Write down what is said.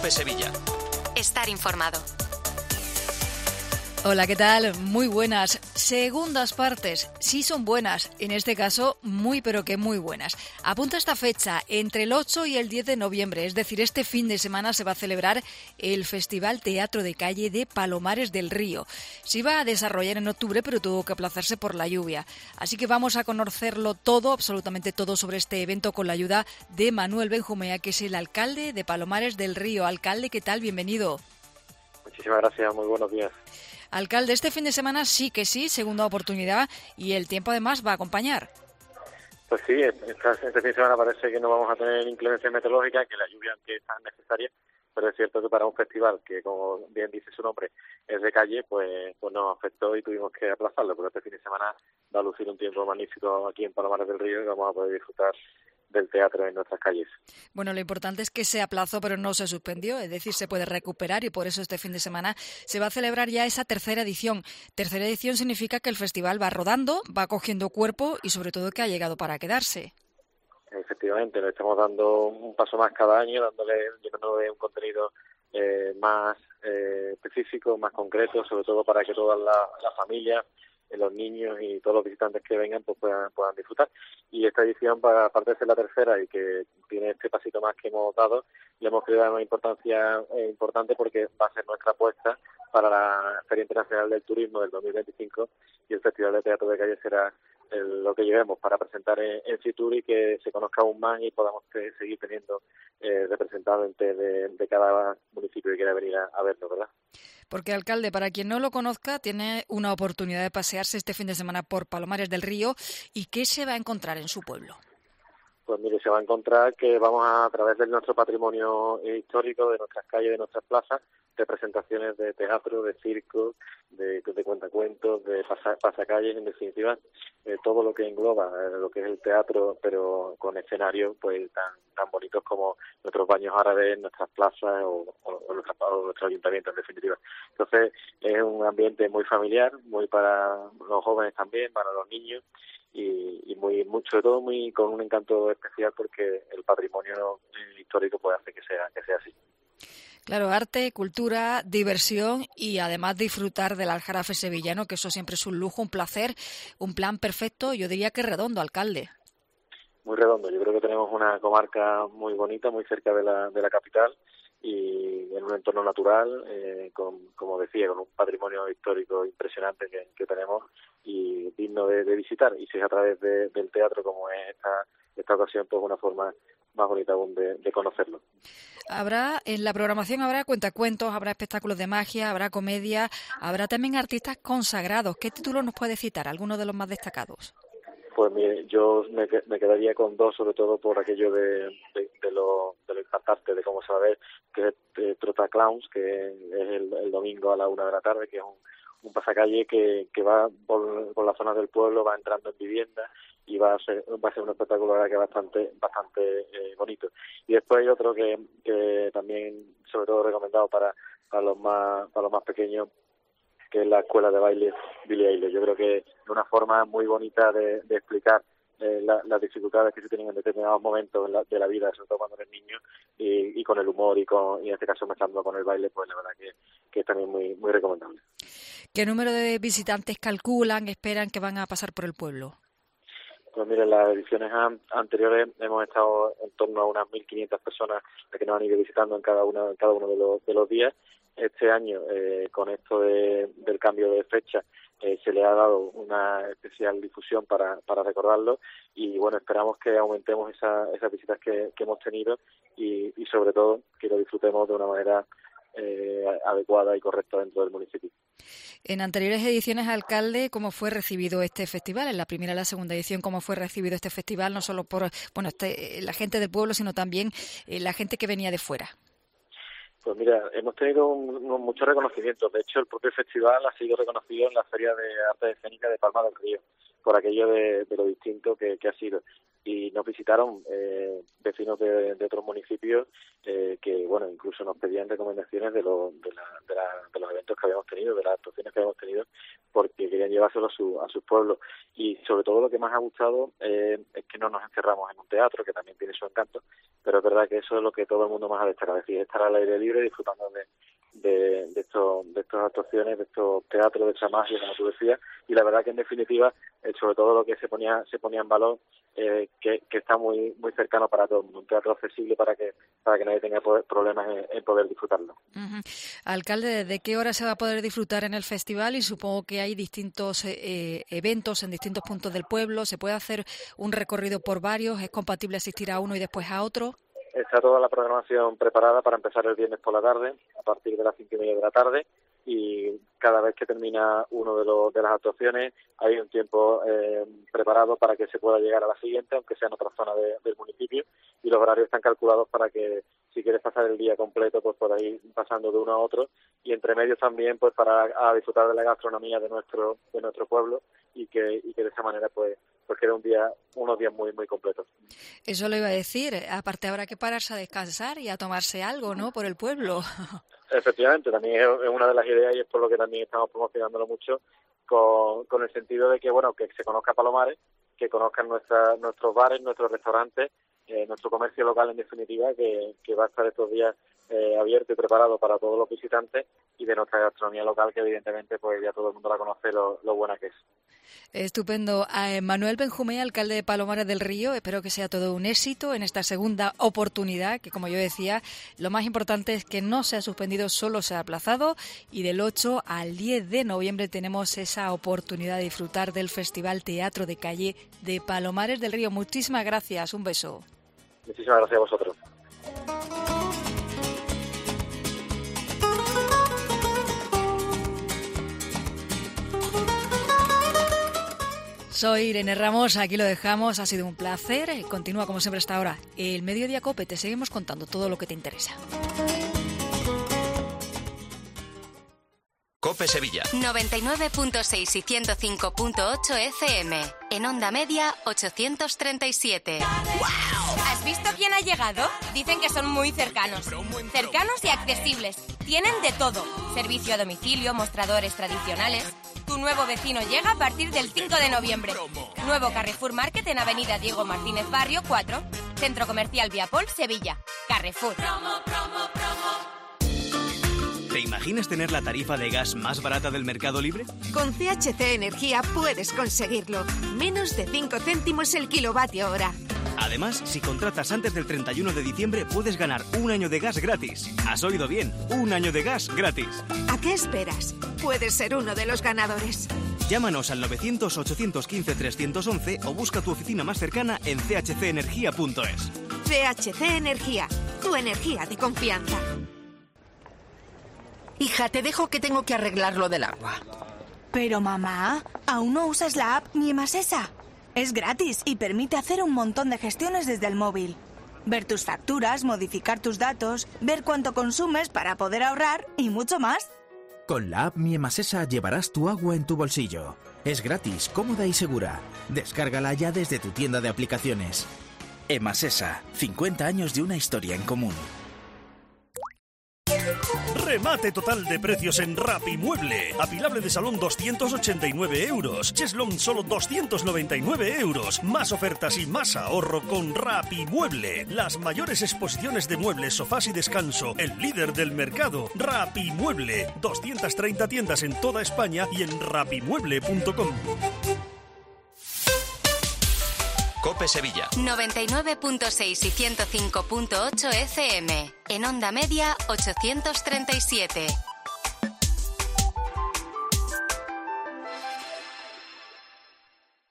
Cope Sevilla. Estar informado. Hola, ¿qué tal? Muy buenas. Segundas partes. Sí son buenas. En este caso, muy pero que muy buenas. Apunta esta fecha, entre el 8 y el 10 de noviembre. Es decir, este fin de semana se va a celebrar el Festival Teatro de Calle de Palomares del Río. Se iba a desarrollar en octubre, pero tuvo que aplazarse por la lluvia. Así que vamos a conocerlo todo, absolutamente todo sobre este evento con la ayuda de Manuel Benjumea, que es el alcalde de Palomares del Río. Alcalde, ¿qué tal? Bienvenido. Muchísimas gracias, muy buenos días. Alcalde, este fin de semana sí que sí, segunda oportunidad, y el tiempo además va a acompañar. Pues sí, este fin de semana parece que no vamos a tener inclemencia meteorológica, que la lluvia aunque es tan necesaria, pero es cierto que para un festival que, como bien dice su nombre, es de calle, pues nos afectó y tuvimos que aplazarlo, porque este fin de semana va a lucir un tiempo magnífico aquí en Palomares del Río y vamos a poder disfrutar del teatro en nuestras calles. Bueno, lo importante es que se aplazó pero no se suspendió, es decir, se puede recuperar y por eso este fin de semana se va a celebrar ya esa tercera edición. Tercera edición significa que el festival va rodando, va cogiendo cuerpo y sobre todo que ha llegado para quedarse. Efectivamente, le estamos dando un paso más cada año, llenándole un contenido más específico, más concreto, sobre todo para que todas las familias, los niños y todos los visitantes que vengan pues puedan disfrutar. Y esta edición, aparte de ser la tercera y que tiene este pasito más que hemos dado, le hemos querido dar una importancia importante porque va a ser nuestra apuesta para la Feria Internacional del Turismo del 2025 y el Festival de Teatro de Calle será lo que llevemos para presentar en Fitur y que se conozca aún más y podamos seguir teniendo representantes de cada municipio que quiera venir a vernos, ¿verdad? Porque, alcalde, para quien no lo conozca, tiene una oportunidad de pasearse este fin de semana por Palomares del Río. ¿Y qué se va a encontrar en su pueblo? Pues mire, se va a encontrar que vamos a través de nuestro patrimonio histórico, de nuestras calles, de nuestras plazas, de presentaciones de teatro, de circo, de cuentacuentos, de pasacalles, en definitiva, todo lo que engloba lo que es el teatro, pero con escenarios pues tan bonitos como nuestros baños árabes, nuestras plazas o nuestro ayuntamiento, en definitiva. Entonces, es un ambiente muy familiar, muy para los jóvenes también, para los niños, y sobre todo muy con un encanto especial porque el patrimonio histórico puede hacer que sea así. Claro, arte, cultura, diversión y además disfrutar del Aljarafe sevillano, que eso siempre es un lujo, un placer, un plan perfecto, yo diría que redondo, alcalde. Muy redondo, yo creo que tenemos una comarca muy bonita, muy cerca de la capital y en un entorno natural, como decía, con un patrimonio histórico impresionante que tenemos y digno de visitar. Y si es a través del teatro, como es esta ocasión, pues una forma más bonita aún de conocerlo. En la programación habrá cuentacuentos, habrá espectáculos de magia, habrá comedia, habrá también artistas consagrados. ¿Qué títulos nos puede citar? ¿Alguno de los más destacados? Pues mire, yo me quedaría con dos, sobre todo por aquello de lo impactante de cómo se va a ver, que es Trota Clowns, que es el domingo a la 1 de la tarde, que es un pasacalle que va por la zona del pueblo, va entrando en viviendas y va a ser un espectáculo que es bastante bonito. Y después hay otro que también, sobre todo recomendado para los más pequeños, que es la escuela de baile Billie Eilish. Yo creo que es una forma muy bonita de explicar las dificultades que se tienen en determinados momentos de la vida, sobre todo cuando eres niño, y con el humor y en este caso mezclando con el baile, pues la verdad que es también muy, muy recomendable. ¿Qué número de visitantes esperan que van a pasar por el pueblo? Pues mire, en las ediciones anteriores hemos estado en torno a unas 1.500 personas que nos han ido visitando en cada uno de los días. Este año, con esto del cambio de fecha, se le ha dado una especial difusión para recordarlo y bueno, esperamos que aumentemos esas visitas que hemos tenido y sobre todo que lo disfrutemos de una manera adecuada y correcta dentro del municipio. En anteriores ediciones, alcalde, ¿cómo fue recibido este festival? En la primera y la segunda edición, ¿cómo fue recibido este festival? No solo por la gente del pueblo, sino también la gente que venía de fuera. Pues mira, hemos tenido muchos reconocimientos. De hecho, el propio festival ha sido reconocido en la Feria de Artes Escénicas de Palma del Río, por aquello de lo distinto que ha sido. Y nos visitaron vecinos de otros municipios que, bueno, incluso nos pedían recomendaciones de los eventos que habíamos tenido, de las actuaciones que habíamos tenido, porque querían llevárselo a sus pueblos. Y sobre todo lo que más ha gustado es que no nos encerramos en un teatro, que también tiene su encanto, pero es verdad que eso es lo que todo el mundo más ha destacado, es decir, estar al aire libre disfrutando de estas actuaciones, de estos teatros, de esta magia, como tú decías, y la verdad que en definitiva, sobre todo lo que se ponía en valor, que está muy cercano para todo el mundo, un teatro accesible para que nadie tenga problemas en poder disfrutarlo. Uh-huh. Alcalde, ¿de qué hora se va a poder disfrutar en el festival? Y supongo que hay distintos eventos en distintos puntos del pueblo, ¿se puede hacer un recorrido por varios? ¿Es compatible asistir a uno y después a otro? Está toda la programación preparada para empezar el viernes por la tarde, a partir de las 5:30 de la tarde, y cada vez que termina uno de las actuaciones hay un tiempo preparado para que se pueda llegar a la siguiente, aunque sea en otra zona del municipio, y los horarios están calculados para que si quieres pasar el día completo pues puedas ir pasando de uno a otro, y entre medios también pues para disfrutar de la gastronomía de nuestro pueblo y que de esa manera pues quede unos días muy muy completos. Eso lo iba a decir, aparte habrá que pararse a descansar y a tomarse algo, ¿no?, por el pueblo. Efectivamente, también es una de las ideas y es por lo que también estamos promocionándolo mucho con el sentido de que que se conozca Palomares, que conozcan nuestros bares, nuestros restaurantes, nuestro comercio local en definitiva, que va a estar estos días abierto y preparado para todos los visitantes, y de nuestra gastronomía local, que evidentemente pues ya todo el mundo la conoce lo buena que es. Estupendo. Manuel Benjumea, alcalde de Palomares del Río, espero que sea todo un éxito en esta segunda oportunidad, que como yo decía, lo más importante es que no se ha suspendido, solo se ha aplazado, y del 8 al 10 de noviembre tenemos esa oportunidad de disfrutar del Festival Teatro de Calle de Palomares del Río. Muchísimas gracias, un beso. Muchísimas gracias a vosotros. Soy Irene Ramos, aquí lo dejamos, ha sido un placer. Continúa como siempre hasta ahora el Mediodía COPE, te seguimos contando todo lo que te interesa. COPE Sevilla 99.6 y 105.8 FM. En onda media 837. ¡Wow! ¿Has visto quién ha llegado? Dicen que son muy cercanos. Cercanos y accesibles. Tienen de todo. Servicio a domicilio, mostradores tradicionales. Tu nuevo vecino llega a partir del 5 de noviembre. Nuevo Carrefour Market en Avenida Diego Martínez Barrio 4. Centro Comercial Viapol, Sevilla. Carrefour. ¿Te imaginas tener la tarifa de gas más barata del mercado libre? Con CHC Energía puedes conseguirlo. Menos de 5 céntimos el kilovatio hora. Además, si contratas antes del 31 de diciembre, puedes ganar un año de gas gratis. ¿Has oído bien? Un año de gas gratis. ¿A qué esperas? Puedes ser uno de los ganadores. Llámanos al 900-815-311 o busca tu oficina más cercana en chcenergia.es. CHC Energía, tu energía de confianza. Hija, te dejo que tengo que arreglar lo del agua. Pero mamá, aún no usas la app Mi Emasesa. Es gratis y permite hacer un montón de gestiones desde el móvil. Ver tus facturas, modificar tus datos, ver cuánto consumes para poder ahorrar y mucho más. Con la app Mi Emasesa llevarás tu agua en tu bolsillo. Es gratis, cómoda y segura. Descárgala ya desde tu tienda de aplicaciones. Emasesa, 50 años de una historia en común. Remate total de precios en Rapimueble. Apilable de salón 289 euros. Cheslong solo 299 euros. Más ofertas y más ahorro con Rapimueble. Las mayores exposiciones de muebles, sofás y descanso. El líder del mercado. Rapimueble. 230 tiendas en toda España y en rapimueble.com. COPE Sevilla 99.6 y 105.8 FM. En onda media 837.